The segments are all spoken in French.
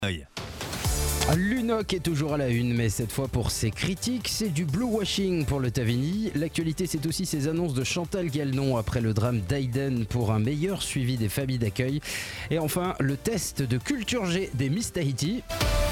L'UNOC est toujours à la une, mais cette fois pour ses critiques, c'est du blue-washing pour le Tavini. L'actualité, c'est aussi ces annonces de Chantal Guelnon après le drame d'Aïden pour un meilleur suivi des familles d'accueil. Et enfin, le test de culture G des Miss Tahiti.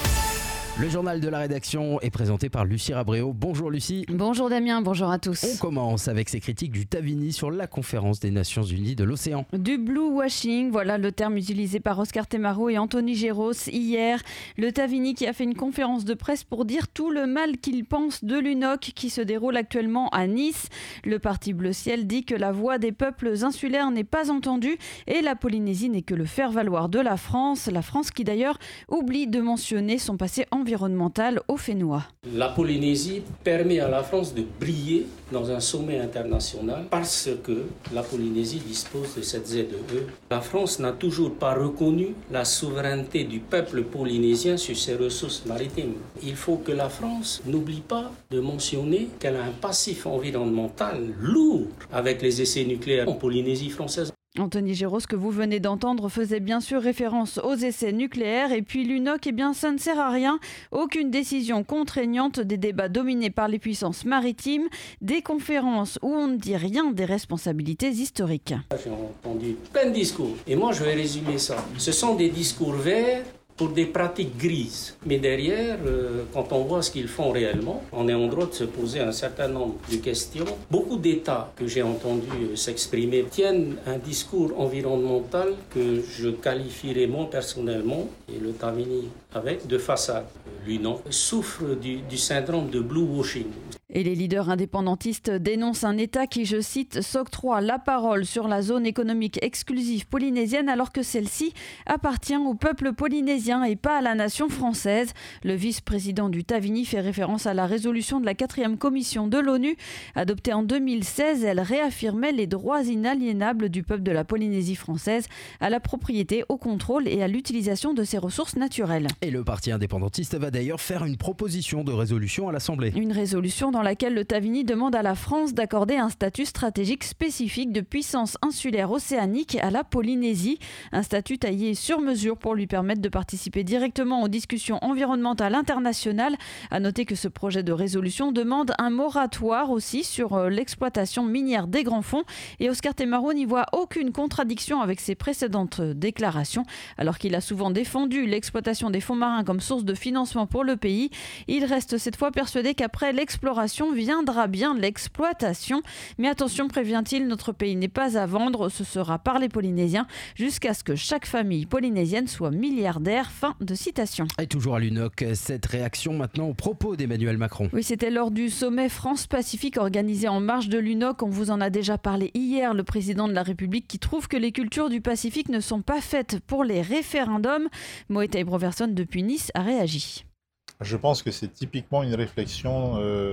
Le journal de la rédaction est présenté par Lucie Rabréau. Bonjour Lucie. Bonjour Damien, bonjour à tous. On commence avec ces critiques du Tavini sur la conférence des Nations Unies de l'océan. Du blue-washing, voilà le terme utilisé par Oscar Temaro et Anthony Géros hier. Le Tavini qui a fait une conférence de presse pour dire tout le mal qu'il pense de l'UNOC qui se déroule actuellement à Nice. Le parti Bleu Ciel dit que la voix des peuples insulaires n'est pas entendue et la Polynésie n'est que le faire-valoir de la France. La France qui d'ailleurs oublie de mentionner son passé environnemental au Fénois. La Polynésie permet à la France de briller dans un sommet international parce que la Polynésie dispose de cette ZEE. La France n'a toujours pas reconnu la souveraineté du peuple polynésien sur ses ressources maritimes. Il faut que la France n'oublie pas de mentionner qu'elle a un passif environnemental lourd avec les essais nucléaires en Polynésie française. Anthony Géros, que vous venez d'entendre, faisait bien sûr référence aux essais nucléaires. Et puis l'UNOC, ça ne sert à rien. Aucune décision contraignante, des débats dominés par les puissances maritimes, des conférences où on ne dit rien des responsabilités historiques. J'ai entendu plein de discours. Et moi, je vais résumer ça. Ce sont des discours verts pour des pratiques grises. Mais derrière, quand on voit ce qu'ils font réellement, on est en droit de se poser un certain nombre de questions. Beaucoup d'États que j'ai entendus s'exprimer tiennent un discours environnemental que je qualifierais moi personnellement, et le Tavini avec, de façade. L'UNOC souffre du syndrome de blue-washing. Et les leaders indépendantistes dénoncent un État qui, je cite, s'octroie la parole sur la zone économique exclusive polynésienne alors que celle-ci appartient au peuple polynésien et pas à la nation française. Le vice-président du Tavini fait référence à la résolution de la 4e commission de l'ONU. Adoptée en 2016, elle réaffirmait les droits inaliénables du peuple de la Polynésie française à la propriété, au contrôle et à l'utilisation de ses ressources naturelles. Et le parti indépendantiste va d'ailleurs faire une proposition de résolution à l'Assemblée. Une résolution dans laquelle le Tavini demande à la France d'accorder un statut stratégique spécifique de puissance insulaire océanique à la Polynésie. Un statut taillé sur mesure pour lui permettre de participer directement aux discussions environnementales internationales. À noter que ce projet de résolution demande un moratoire aussi sur l'exploitation minière des grands fonds. Et Oscar Temaro n'y voit aucune contradiction avec ses précédentes déclarations. Alors qu'il a souvent défendu l'exploitation des fonds marins comme source de financement pour le pays, il reste cette fois persuadé qu'après l'exploration viendra bien l'exploitation. Mais attention, prévient-il, notre pays n'est pas à vendre, ce sera par les Polynésiens jusqu'à ce que chaque famille polynésienne soit milliardaire. Fin de citation. Et toujours à l'UNOC, cette réaction maintenant aux propos d'Emmanuel Macron. Oui, c'était lors du sommet France-Pacifique organisé en marge de l'UNOC. On vous en a déjà parlé hier. Le président de la République qui trouve que les cultures du Pacifique ne sont pas faites pour les référendums. Moetai Broverson depuis Nice a réagi. Je pense que c'est typiquement une réflexion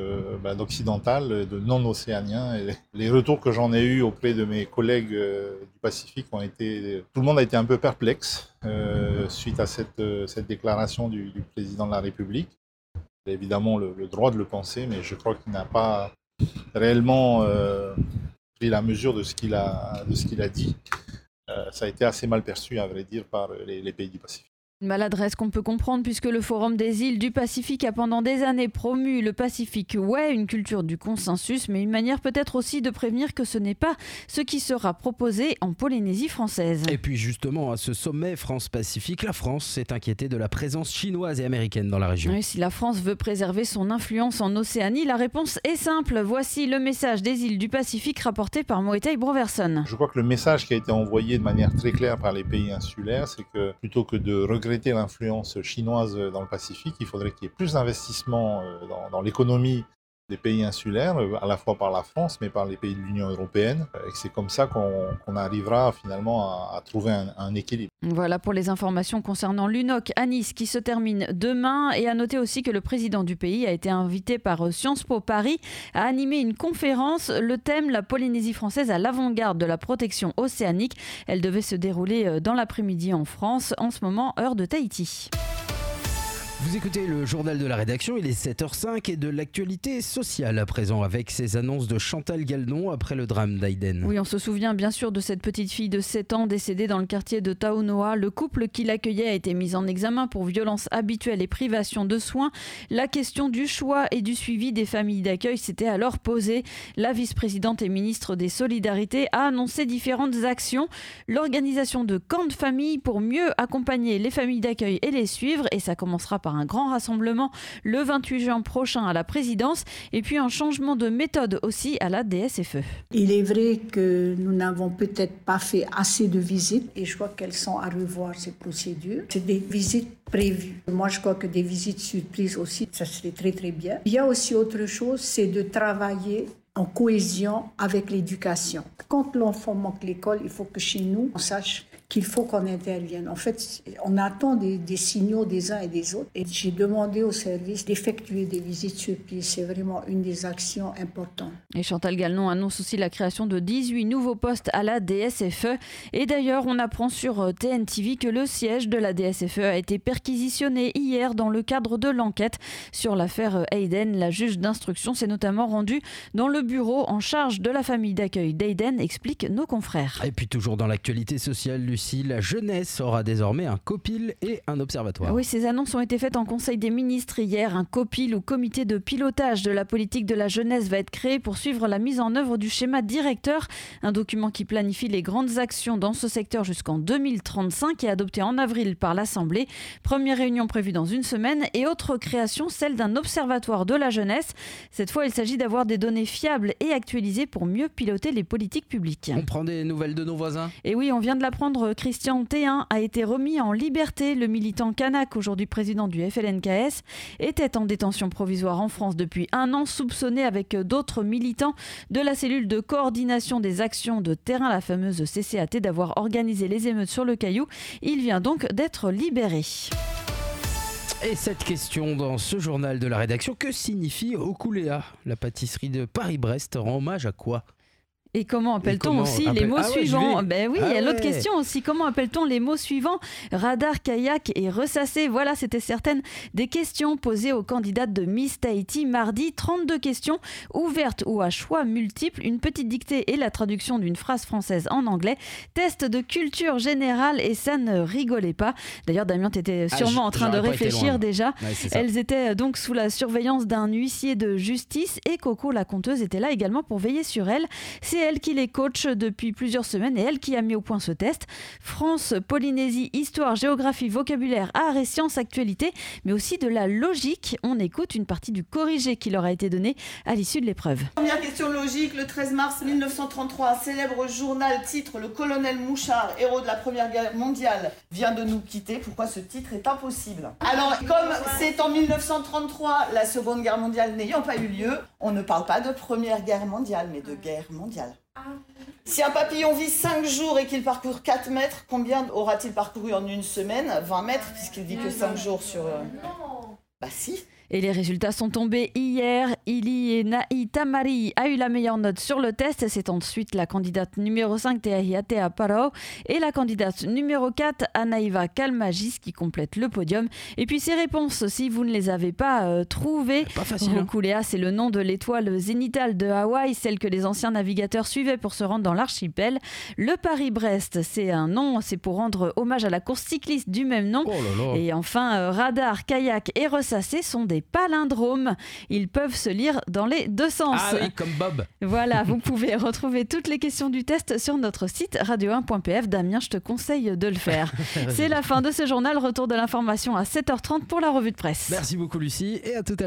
d'occidental, de non-océaniens. Et les retours que j'en ai eus auprès de mes collègues du Pacifique ont été... Tout le monde a été un peu perplexe suite à cette déclaration du président de la République. Il a évidemment le droit de le penser, mais je crois qu'il n'a pas réellement pris la mesure de ce qu'il a dit. Ça a été assez mal perçu, à vrai dire, par les pays du Pacifique. Une maladresse qu'on peut comprendre puisque le Forum des îles du Pacifique a pendant des années promu le Pacific Way, une culture du consensus, mais une manière peut-être aussi de prévenir que ce n'est pas ce qui sera proposé en Polynésie française. Et puis justement, à ce sommet France-Pacifique, la France s'est inquiétée de la présence chinoise et américaine dans la région. Oui, si la France veut préserver son influence en Océanie, la réponse est simple. Voici le message des îles du Pacifique rapporté par Moetai Broverson. Je crois que le message qui a été envoyé de manière très claire par les pays insulaires, c'est que plutôt que de regretter l'influence chinoise dans le Pacifique, il faudrait qu'il y ait plus d'investissement dans l'économie des pays insulaires, à la fois par la France, mais par les pays de l'Union européenne. Et c'est comme ça qu'on arrivera finalement à trouver un équilibre. Voilà pour les informations concernant l'UNOC à Nice qui se termine demain. Et à noter aussi que le président du pays a été invité par Sciences Po Paris à animer une conférence. Le thème, la Polynésie française à l'avant-garde de la protection océanique. Elle devait se dérouler dans l'après-midi en France, en ce moment, heure de Tahiti. Vous écoutez le journal de la rédaction, il est 7h05 et de l'actualité sociale à présent avec ces annonces de Chantal Gualdon après le drame d'Aïden. Oui, on se souvient bien sûr de cette petite fille de 7 ans décédée dans le quartier de Taonoa. Le couple qui l'accueillait a été mis en examen pour violence habituelle et privation de soins. La question du choix et du suivi des familles d'accueil s'était alors posée. La vice-présidente et ministre des Solidarités a annoncé différentes actions. L'organisation de camps de famille pour mieux accompagner les familles d'accueil et les suivre. Et ça commencera par un grand rassemblement le 28 juin prochain à la présidence et puis un changement de méthode aussi à la DSFE. Il est vrai que nous n'avons peut-être pas fait assez de visites et je crois qu'elles sont à revoir ces procédures. C'est des visites prévues. Moi, je crois que des visites surprises aussi, ça serait très très bien. Il y a aussi autre chose, c'est de travailler en cohésion avec l'éducation. Quand l'enfant manque l'école, il faut que chez nous, on sache qu'il faut qu'on intervienne. En fait, on attend des signaux des uns et des autres. Et j'ai demandé au service d'effectuer des visites surprises. C'est vraiment une des actions importantes. Et Chantal Gualdon annonce aussi la création de 18 nouveaux postes à la DSFE. Et d'ailleurs, on apprend sur TNTV que le siège de la DSFE a été perquisitionné hier dans le cadre de l'enquête sur l'affaire Aïden. La juge d'instruction s'est notamment rendue dans le bureau en charge de la famille d'accueil d'Aïden, expliquent nos confrères. Et puis toujours dans l'actualité sociale, Lucie, la jeunesse aura désormais un COPIL et un observatoire. Oui, ces annonces ont été faites en Conseil des ministres hier. Un COPIL ou comité de pilotage de la politique de la jeunesse va être créé pour suivre la mise en œuvre du schéma directeur, un document qui planifie les grandes actions dans ce secteur jusqu'en 2035 et adopté en avril par l'Assemblée. Première réunion prévue dans une semaine et autre création, celle d'un observatoire de la jeunesse. Cette fois, il s'agit d'avoir des données fiables et actualisées pour mieux piloter les politiques publiques. On prend des nouvelles de nos voisins ? Et oui, on vient de l'apprendre, Christian Théin a été remis en liberté. Le militant kanak, aujourd'hui président du FLNKS, était en détention provisoire en France depuis 1 an, soupçonné avec d'autres militants de la cellule de coordination des actions de terrain, la fameuse CCAT, d'avoir organisé les émeutes sur le Caillou. Il vient donc d'être libéré. Et cette question dans ce journal de la rédaction, que signifie Okuléa ? La pâtisserie de Paris-Brest rend hommage à quoi ? Et comment appelle-t-on aussi les mots suivants ? Ben oui, il y a l'autre question aussi. Comment appelle-t-on les mots suivants ? Radar, kayak et ressassé. Voilà, c'était certaines des questions posées aux candidates de Miss Tahiti mardi. 32 questions ouvertes ou à choix multiples. Une petite dictée et la traduction d'une phrase française en anglais. Test de culture générale et ça ne rigolait pas. D'ailleurs, Damien, tu étais sûrement en train de réfléchir déjà. Ouais, elles étaient donc sous la surveillance d'un huissier de justice et Coco, la conteuse, était là également pour veiller sur elles. C'est elle qui les coach depuis plusieurs semaines et elle qui a mis au point ce test. France, Polynésie, histoire, géographie, vocabulaire, art et sciences, actualité, mais aussi de la logique. On écoute une partie du corrigé qui leur a été donné à l'issue de l'épreuve. Première question logique, le 13 mars 1933, un célèbre journal titre « Le colonel Mouchard, héros de la Première Guerre mondiale, vient de nous quitter ». Pourquoi ce titre est impossible ? Alors, comme c'est en 1933, la Seconde Guerre mondiale n'ayant pas eu lieu, on ne parle pas de Première Guerre mondiale, mais de guerre mondiale. Si un papillon vit 5 jours et qu'il parcourt 4 mètres, combien aura-t-il parcouru en une semaine ? 20 mètres, puisqu'il dit que 5 jours sur... Bah si. Et les résultats sont tombés hier. Ili Nahi Tamari a eu la meilleure note sur le test. C'est ensuite la candidate numéro 5, Teahiatea Parao, et la candidate numéro 4, Anaïva Kalmagis, qui complètent le podium. Et puis ces réponses, si vous ne les avez pas trouvées, pas facile. Okuléa, c'est le nom de l'étoile zénitale de Hawaï, celle que les anciens navigateurs suivaient pour se rendre dans l'archipel. Le Paris-Brest, c'est un nom, c'est pour rendre hommage à la course cycliste du même nom. Oh là là. Et enfin, radar, kayak et ressassé sont des palindromes. Ils peuvent se lire dans les deux sens. Ah oui, comme Bob. Voilà, vous pouvez retrouver toutes les questions du test sur notre site radio1.pf. Damien, je te conseille de le faire. C'est la fin de ce journal. Retour de l'information à 7h30 pour la revue de presse. Merci beaucoup Lucie et à tout à l'heure.